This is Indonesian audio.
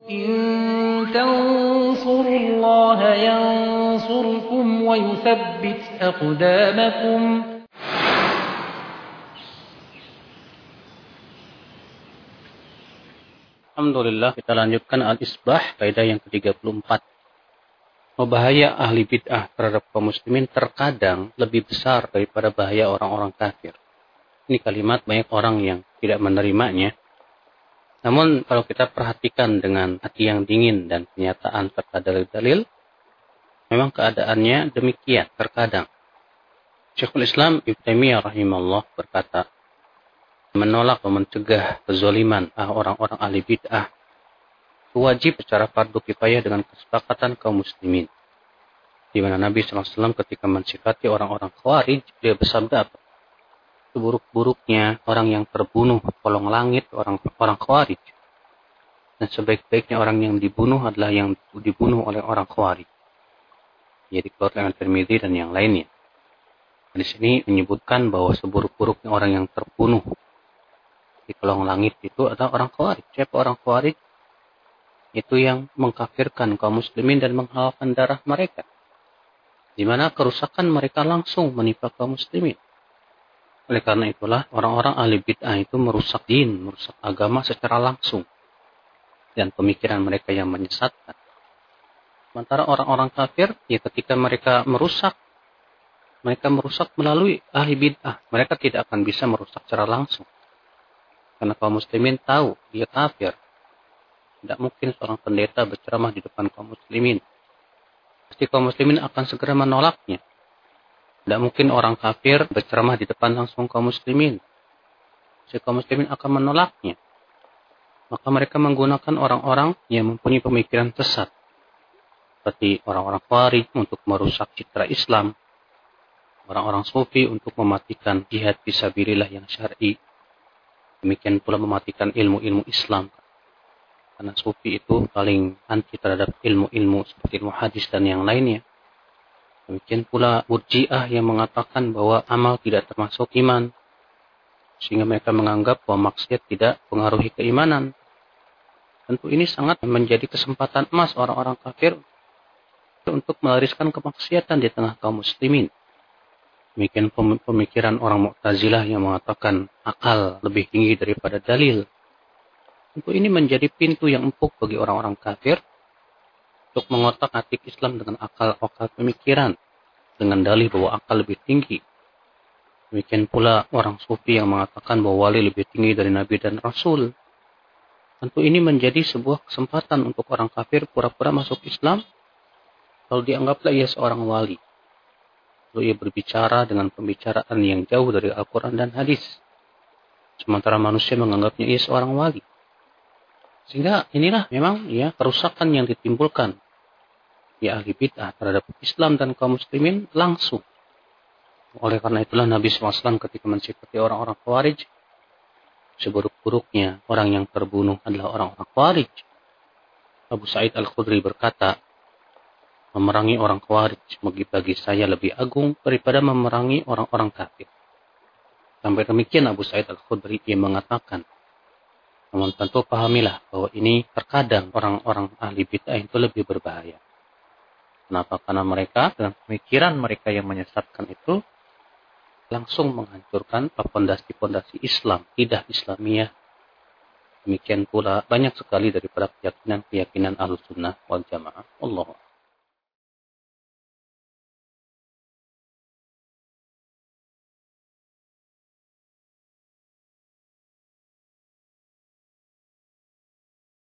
إن تنصروا الله ينصركم ويثبت أقدامكم. Alhamdulillah, kita lanjutkan Al-Isbah, kaidah yang ke-34. Bahaya ahli bid'ah terhadap kaum muslimin terkadang lebih besar daripada bahaya orang-orang kafir. Ini kalimat banyak orang yang tidak menerimanya. Namun kalau kita perhatikan dengan hati yang dingin dan kenyataan serta dalil-dalil, memang keadaannya demikian terkadang. Syekhul Islam Ibnu Taimiyah rahimahullah berkata, menolak dan mencegah kezaliman orang-orang ahli bid'ah wajib secara fardu kifayah dengan kesepakatan kaum muslimin. Di mana Nabi SAW ketika mensifati orang-orang Khawarij, dia bersabda apa? Seburuk-buruknya orang yang terbunuh kolong langit orang Khawarij. Dan sebaik-baiknya orang yang dibunuh adalah yang dibunuh oleh orang Khawarij. Jadi keluarga Tirmidzi dan yang lainnya. Di sini menyebutkan bahwa seburuk-buruknya orang yang terbunuh di kolong langit itu adalah orang Khawarij. Siapa orang Khawarij? Itu yang mengkafirkan kaum muslimin dan menghalalkan darah mereka. Di mana kerusakan mereka langsung menimpa kaum muslimin. Oleh karena itulah orang-orang ahli bid'ah itu merusak din, merusak agama secara langsung. Dan pemikiran mereka yang menyesatkan. Sementara orang-orang kafir, ya ketika mereka merusak melalui ahli bid'ah. Mereka tidak akan bisa merusak secara langsung. Karena kaum muslimin tahu dia kafir. Tidak mungkin seorang pendeta berceramah di depan kaum muslimin. Pasti kaum muslimin akan segera menolaknya. Tidak mungkin orang kafir berceramah di depan langsung kaum muslimin. Pasti kaum muslimin akan menolaknya. Maka mereka menggunakan orang-orang yang mempunyai pemikiran sesat. Seperti orang-orang Khawarij untuk merusak citra Islam. Orang-orang Sufi untuk mematikan jihad fisabilillah yang syar'i. Demikian pula mematikan ilmu-ilmu Islam. Karena Sufi itu paling anti terhadap ilmu-ilmu seperti ilmu hadis dan yang lainnya. Demikian pula Murji'ah yang mengatakan bahwa amal tidak termasuk iman. Sehingga mereka menganggap bahwa maksiat tidak mengaruhi keimanan. Tentu ini sangat menjadi kesempatan emas orang-orang kafir untuk melariskan kemaksiatan di tengah kaum muslimin. Demikian pemikiran orang Mu'tazilah yang mengatakan akal lebih tinggi daripada dalil. Tentu ini menjadi pintu yang empuk bagi orang-orang kafir untuk mengotak-atik Islam dengan akal pemikiran, dengan dalih bahwa akal lebih tinggi. Demikian pula orang Sufi yang mengatakan bahwa wali lebih tinggi dari Nabi dan Rasul. Tentu ini menjadi sebuah kesempatan untuk orang kafir pura-pura masuk Islam, kalau dianggaplah ia seorang wali. Lalu ia berbicara dengan pembicaraan yang jauh dari Al-Quran dan hadis. Sementara manusia menganggapnya ia seorang wali. Sehingga inilah memang ya kerusakan yang ditimbulkan di ahli bid'ah terhadap Islam dan kaum muslimin langsung. Oleh karena itulah Nabi SAW ketika mensifati orang-orang Khawarij, seburuk-buruknya orang yang terbunuh adalah orang-orang Khawarij. Abu Sa'id Al-Khudri berkata, memerangi orang Khawarij bagi saya lebih agung daripada memerangi orang-orang kafir. Sampai demikian Abu Sa'id Al-Khudri ia mengatakan, namun tentu pahamilah bahwa ini terkadang orang-orang ahli bid'ah itu lebih berbahaya. Kenapa? Karena mereka dengan pemikiran mereka yang menyesatkan itu langsung menghancurkan pondasi-pondasi Islam, akidah Islamiyah. Demikian pula banyak sekali daripada keyakinan-keyakinan Ahlussunnah wal Jamaah. Allah.